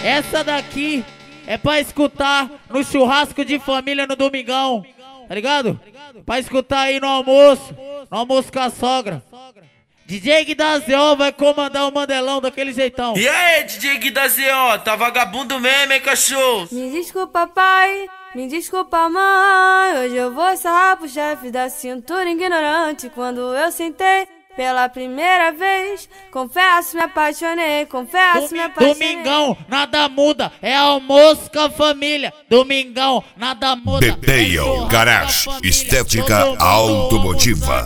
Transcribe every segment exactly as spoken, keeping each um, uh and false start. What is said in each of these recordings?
Essa daqui é pra escutar no churrasco de família no domingão, tá ligado? Pra escutar aí no almoço, no almoço com a sogra. D J Gui da Z O vai comandar o Mandelão daquele jeitão. E aí, D J Gui da Z O, tá vagabundo mesmo, hein, cachorro? Me desculpa, pai, me desculpa, mãe. Hoje eu vou sarrar pro chefe da cintura ignorante. Quando eu sentei pela primeira vez, confesso, me apaixonei, confesso, me apaixonei. Domingão, nada muda, é almoço com a família. Domingão, nada muda. Detail Garage, estética automotiva.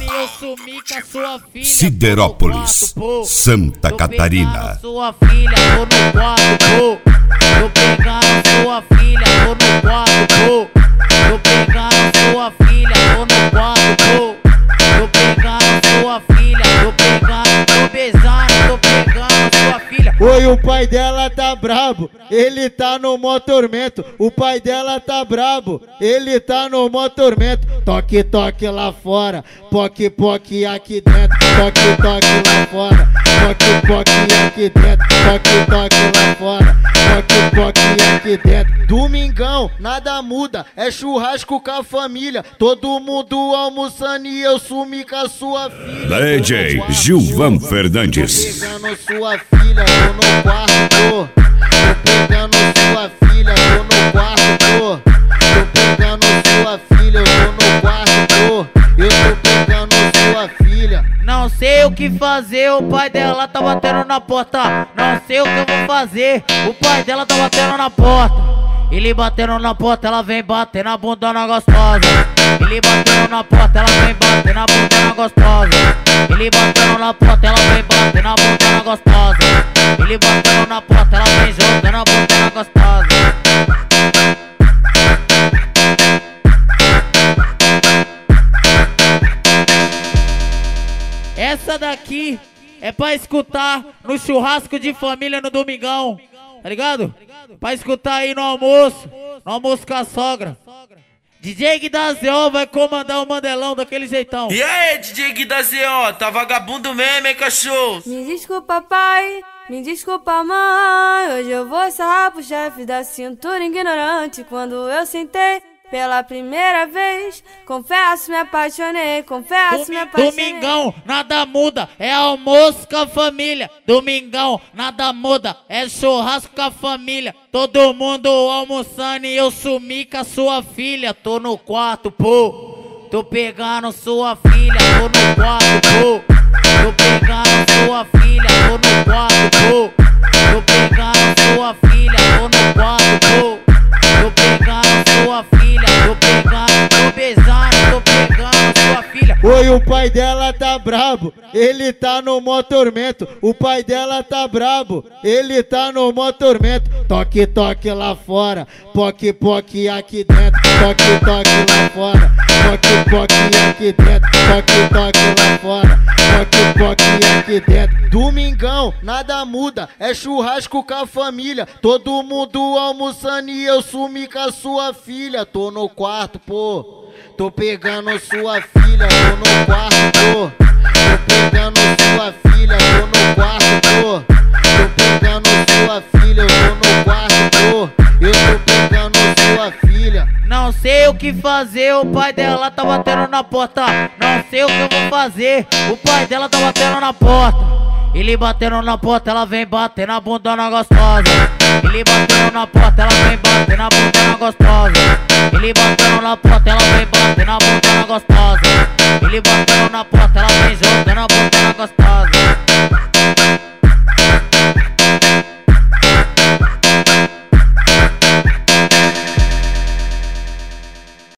Siderópolis, Santa Catarina. Sua filha, tô no quarto, pô. Tô pegando sua filha, tô no quarto, pô. Tô pegando sua filha, tô no quarto, pô. Tô pegando sua filha, tô pegando, tô beijando, tô pegando sua filha. Oi, o pai dela tá brabo, ele tá no mó tormento. O pai dela tá brabo, ele tá no mó tormento. Toque, toque lá fora, poque, poque aqui dentro. Toque, toque lá fora, poque, poque aqui dentro. Toque, toque lá fora, poque, poque aqui dentro. Domingão, nada muda, é churrasco com a família. Todo mundo almoçando e eu sumi com a sua filha. D J Gilvan Fernandes. Tô pegando sua filha, tô no quarto. Tô pegando sua filha, tô no quarto. Tô pegando sua filha, eu tô no quarto. Eu tô pegando sua filha. Não sei o que fazer, o pai dela tá batendo na porta. Não sei o que eu vou fazer, o pai dela tá batendo na porta. Ele batendo na porta, ela vem bater na bundona gostosa. Ele batendo na porta, ela vem bater na bundona gostosa. Ele batendo na porta, ela vem bater na bundona gostosa. Ele batendo na porta, ela vem jogando na bundona gostosa. Essa daqui é pra escutar no churrasco de família no domingão, tá ligado? Pra escutar aí no almoço, no almoço com a sogra. D J Gui da Z O vai comandar o Mandelão daquele jeitão. E aí, D J Gui da Z O, tá vagabundo mesmo, hein, cachorro? Me desculpa, pai, me desculpa, mãe. Hoje eu vou sarrar pro chefe da cintura ignorante. Quando eu sentei pela primeira vez, confesso, me apaixonei, confesso, me apaixonei. Domingão, nada muda, é almoço com a família. Domingão, nada muda, é churrasco com a família. Todo mundo almoçando e eu sumi com a sua filha. Tô no quarto, pô. Tô pegando sua filha, tô no quarto, pô. Tô pegando sua filha, tô no quarto, pô. Tô pegando sua filha, tô no quarto, pô. Tô pegando sua filha, tô pegando, tô beijando, tô pegando sua filha. Oi, o pai dela tá brabo, ele tá no mó tormento. O pai dela tá brabo, ele tá no mó tormento. Toque, toque lá fora, poque, poque aqui dentro. Toque, toque lá fora, poque, poque aqui dentro. Toque, toque lá fora, poque, poque aqui dentro. Domingão, nada muda, é churrasco com a família. Todo mundo almoçando e eu sumi com a sua filha. Tô no quarto, pô. Tô pegando sua filha, tô no quarto, pô. Tô pegando sua filha, tô no quarto, pô. Tô pegando sua filha, eu tô no quarto, pô. Eu tô pegando sua filha. Não sei o que fazer, o pai dela tá batendo na porta. Não sei o que eu vou fazer, o pai dela tá batendo na porta. Ele batendo na porta, ela vem bater na bundona gostosa. Ele batendo na porta, ela vem bater na bundona gostosa. Ele batendo na porta, ela vem bater na bundona gostosa. Ele batendo na porta, ela vem jogando na bundona gostosa.